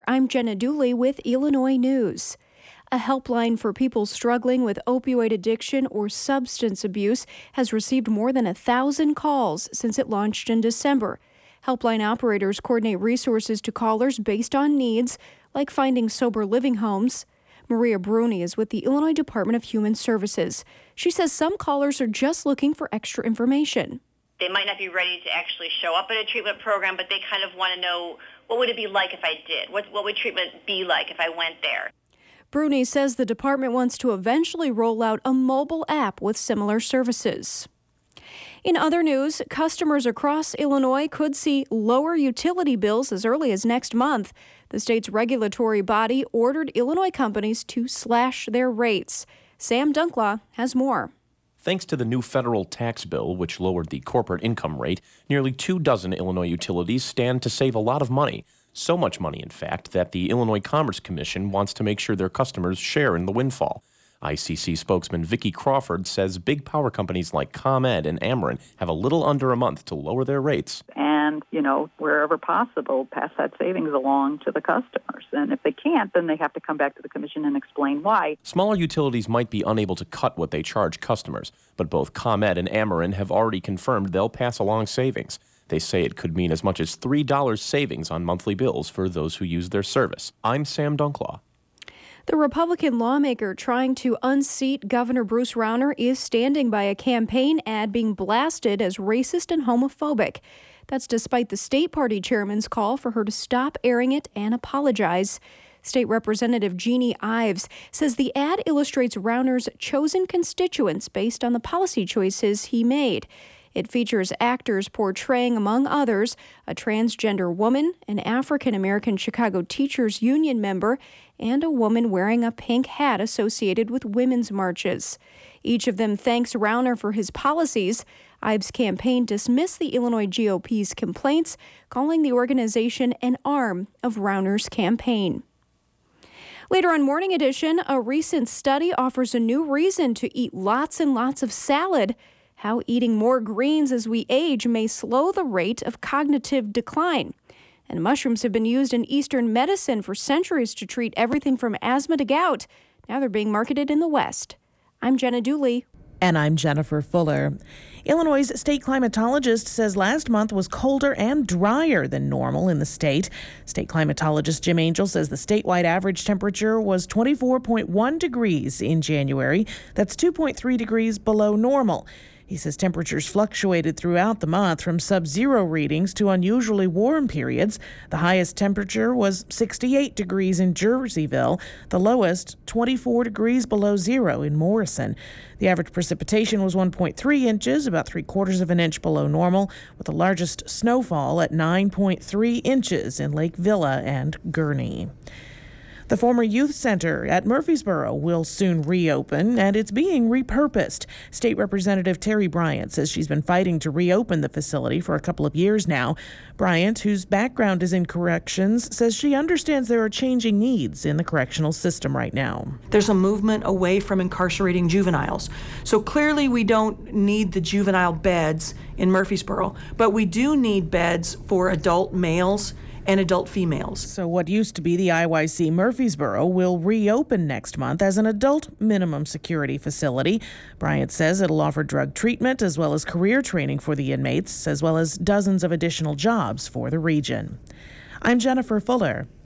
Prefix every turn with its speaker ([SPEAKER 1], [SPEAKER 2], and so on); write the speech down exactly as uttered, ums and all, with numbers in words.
[SPEAKER 1] I'm Jenna Dooley with Illinois News. A helpline for people struggling with opioid addiction or substance abuse has received more than a thousand calls since it launched in December. Helpline operators coordinate resources to callers based on needs, like finding sober living homes. Maria Bruni is with the Illinois Department of Human Services. She says some callers are just looking for extra information.
[SPEAKER 2] They might not be ready to actually show up at a treatment program, but they kind of want to know, what would it be like if I did? What, what would treatment be like if I went there?
[SPEAKER 1] Bruni says the department wants to eventually roll out a mobile app with similar services. In other news, customers across Illinois could see lower utility bills as early as next month. The state's regulatory body ordered Illinois companies to slash their rates. Sam Dunklaw has more.
[SPEAKER 3] Thanks to the new federal tax bill, which lowered the corporate income rate, nearly two dozen Illinois utilities stand to save a lot of money. So much money, in fact, that the Illinois Commerce Commission wants to make sure their customers share in the windfall. I C C spokesman Vicki Crawford says big power companies like ComEd and Ameren have a little under a month to lower their rates.
[SPEAKER 4] And, you know, wherever possible, pass that savings along to the customers. And if they can't, then they have to come back to the commission and explain why.
[SPEAKER 3] Smaller utilities might be unable to cut what they charge customers, but both ComEd and Ameren have already confirmed they'll pass along savings. They say it could mean as much as three dollars savings on monthly bills for those who use their service. I'm Sam Dunklaw.
[SPEAKER 1] The Republican lawmaker trying to unseat Governor Bruce Rauner is standing by a campaign ad being blasted as racist and homophobic. That's despite the state party chairman's call for her to stop airing it and apologize. State Representative Jeannie Ives says the ad illustrates Rauner's chosen constituents based on the policy choices he made. It features actors portraying, among others, a transgender woman, an African-American Chicago Teachers Union member, and a woman wearing a pink hat associated with women's marches. Each of them thanks Rauner for his policies. Ives' campaign dismissed the Illinois G O P's complaints, calling the organization an arm of Rauner's campaign. Later on Morning Edition, a recent study offers a new reason to eat lots and lots of salad. How eating more greens as we age may slow the rate of cognitive decline. And mushrooms have been used in Eastern medicine for centuries to treat everything from asthma to gout. Now they're being marketed in the West. I'm Jenna Dooley.
[SPEAKER 5] And I'm Jennifer Fuller. Illinois' state climatologist says last month was colder and drier than normal in the state. State climatologist Jim Angel says the statewide average temperature was twenty-four point one degrees in January. That's two point three degrees below normal. He says temperatures fluctuated throughout the month from sub-zero readings to unusually warm periods. The highest temperature was sixty-eight degrees in Jerseyville, the lowest twenty-four degrees below zero in Morrison. The average precipitation was one point three inches, about three quarters of an inch below normal, with the largest snowfall at nine point three inches in Lake Villa and Gurnee. The former youth center at Murfreesboro will soon reopen, and it's being repurposed. State Representative Terry Bryant says she's been fighting to reopen the facility for a couple of years now. Bryant, whose background is in corrections, says she understands there are changing needs in the correctional system right now.
[SPEAKER 6] There's a movement away from incarcerating juveniles. So clearly we don't need the juvenile beds in Murfreesboro, but we do need beds for adult males and adult females.
[SPEAKER 5] So what used to be the I Y C Murfreesboro will reopen next month as an adult minimum security facility. Bryant says it'll offer drug treatment as well as career training for the inmates, as well as dozens of additional jobs for the region. I'm Jennifer Fuller.